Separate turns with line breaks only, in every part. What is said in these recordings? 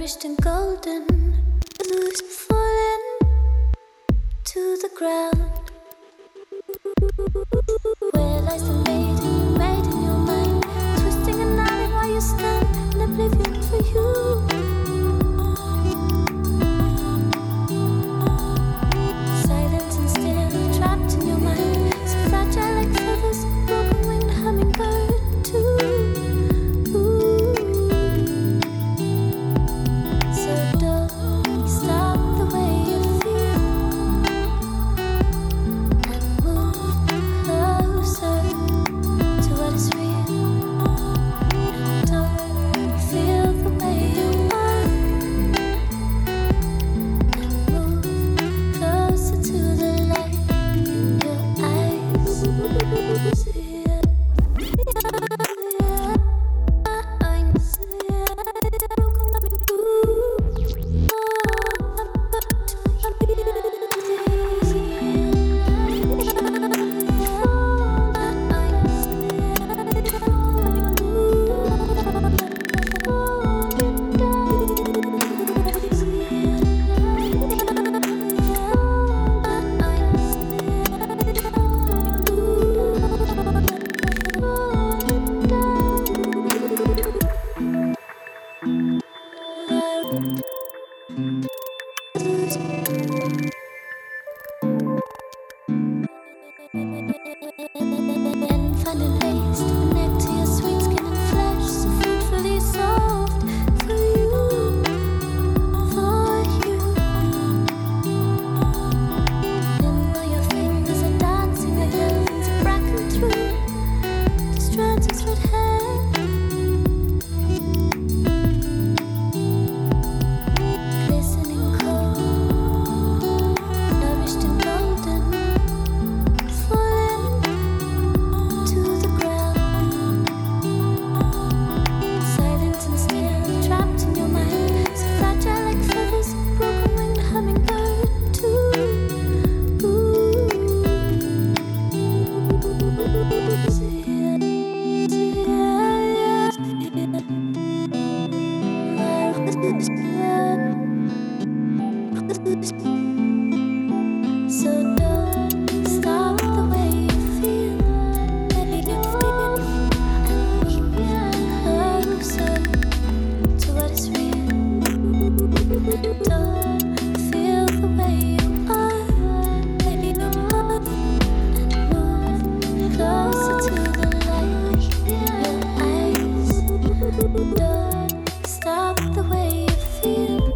nourished and golden, loose falling to the ground. Where lies the maiden, right in your mind, twisting and nodding while you stand in oblivion for you. Silent and still, trapped in your mind, so fragile like feathers, broken winged hummingbird too. So don't stop the way you feel and move closer to what is real. And don't feel the way you want and move closer to the light in your eyes. Yeah. And finding ways to connect to your sweet skin and flesh, so fruitfully soft for you, for you. And all your fingers are dancing like elephants are bracken through the strands of red hair. Glistening cold, nourished and golden, falling to the ground. Silent and still, trapped in your mind, so fragile like feathers, broken winged hummingbird too. So don't stop the way you feel, and move closer to what is real. Don't feel the way you are, and move closer to the light in your eyes. Don't stop the way you feel,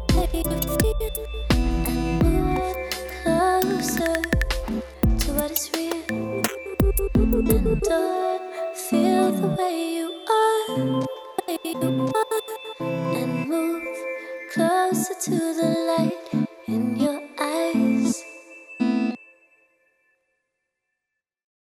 and move closer to what is real. And don't feel the way you are, and move closer to the light